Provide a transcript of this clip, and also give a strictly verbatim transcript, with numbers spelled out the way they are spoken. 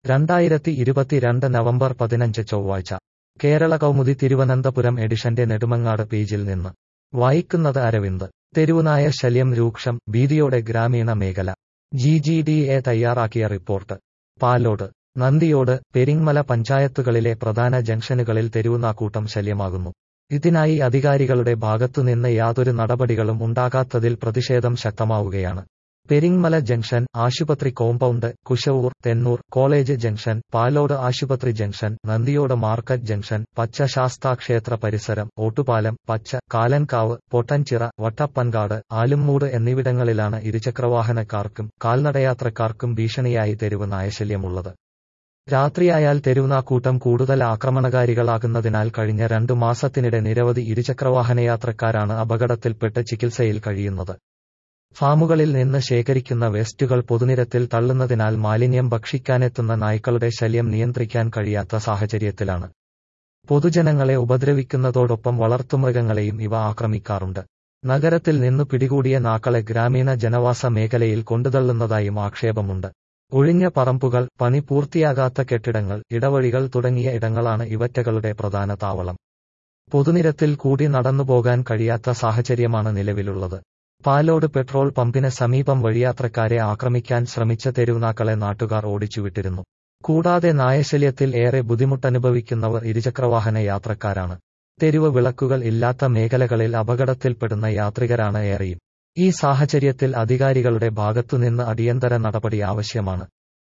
രണ്ടായിരത്തി ഇരുപത്തിരണ്ട് നവംബർ പതിനഞ്ച് ചൊവ്വാഴ്ച കേരള കൗമുദി തിരുവനന്തപുരം എഡിഷന്റെ നെടുമങ്ങാട് പേജിൽ നിന്ന് വായിക്കുന്നത് അരവിന്ദ്. തെരുവുനായ ശല്യം രൂക്ഷം, ഭീതിയോടെ ഗ്രാമീണ മേഖല. ജി ജി ഡി എ തയ്യാറാക്കിയ റിപ്പോർട്ട്. പാലോട്. നന്ദിയോട്, പെരിങ്ങമല പഞ്ചായത്തുകളിലെ പ്രധാന ജംഗ്ഷനുകളിൽ തെരുവുനാക്കൂട്ടം ശല്യമാകുന്നു. ഇതിനായി അധികാരികളുടെ ഭാഗത്തുനിന്ന് യാതൊരു നടപടികളും ഉണ്ടാകാത്തതിൽ പ്രതിഷേധം ശക്തമാവുകയാണ്. പെരിങ്ങമല ജംഗ്ഷൻ, ആശുപത്രി compound, Kushavoor, Thennoor, college junction, Palode ആശുപത്രി ജംഗ്ഷൻ, നന്ദിയോട് മാർക്കറ്റ് ജംഗ്ഷൻ, പച്ച ശാസ്താക്ഷേത്ര പരിസരം, ഓട്ടുപാലം, പച്ച, കാലൻകാവ്, പൊട്ടൻചിറ, വട്ടപ്പൻകാട്, ആലുംമൂട് എന്നിവിടങ്ങളിലാണ് ഇരുചക്രവാഹനക്കാർക്കും കാൽനടയാത്രക്കാർക്കും ഭീഷണിയായി തെരുവ് നായശല്യമുള്ളത്. രാത്രിയായാൽ തെരുവുനാക്കൂട്ടം കൂടുതൽ ആക്രമണകാരികളാകുന്നതിനാൽ കഴിഞ്ഞ രണ്ടു മാസത്തിനിടെ നിരവധി ഇരുചക്രവാഹനയാത്രക്കാരാണ് അപകടത്തിൽപ്പെട്ട് ചികിത്സയിൽ കഴിയുന്നത്. ഫാമുകളിൽ നിന്ന് ശേഖരിക്കുന്ന വേസ്റ്റുകൾ പൊതുനിരത്തിൽ തള്ളുന്നതിനാൽ മാലിന്യം ഭക്ഷിക്കാനെത്തുന്ന നായ്ക്കളുടെ ശല്യം നിയന്ത്രിക്കാൻ കഴിയാത്ത സാഹചര്യത്തിലാണ്. പൊതുജനങ്ങളെ ഉപദ്രവിക്കുന്നതോടൊപ്പം വളർത്തുമൃഗങ്ങളെയും ഇവ ആക്രമിക്കാറുണ്ട്. നഗരത്തിൽ നിന്നു പിടികൂടിയ നാക്കളെ ഗ്രാമീണ ജനവാസ മേഖലയിൽ കൊണ്ടുതള്ളുന്നതായും ആക്ഷേപമുണ്ട്. ഒഴിഞ്ഞ പറമ്പുകൾ, പണി പൂർത്തിയാകാത്ത കെട്ടിടങ്ങൾ, ഇടവഴികൾ തുടങ്ങിയ ഇടങ്ങളാണ് ഇവറ്റകളുടെ പ്രധാന താവളം. പൊതുനിരത്തിൽ കൂടി നടന്നുപോകാൻ കഴിയാത്ത സാഹചര്യമാണ് നിലവിലുള്ളത്. പാലോട് പെട്രോൾ പമ്പിന് സമീപം വഴിയാത്രക്കാരെ ആക്രമിക്കാൻ ശ്രമിച്ച തെരുവുനാക്കളെ നാട്ടുകാർ ഓടിച്ചുവിട്ടിരുന്നു. കൂടാതെ നായശല്യത്തിൽ ഏറെ ബുദ്ധിമുട്ടനുഭവിക്കുന്നവർ ഇരുചക്രവാഹന യാത്രക്കാരാണ്. തെരുവ് വിളക്കുകൾ ഇല്ലാത്ത മേഖലകളിൽ അപകടത്തിൽപ്പെടുന്ന യാത്രികരാണ് ഏറെയും. ഈ സാഹചര്യത്തിൽ അധികാരികളുടെ ഭാഗത്തുനിന്ന് അടിയന്തര നടപടി ആവശ്യമാണ്.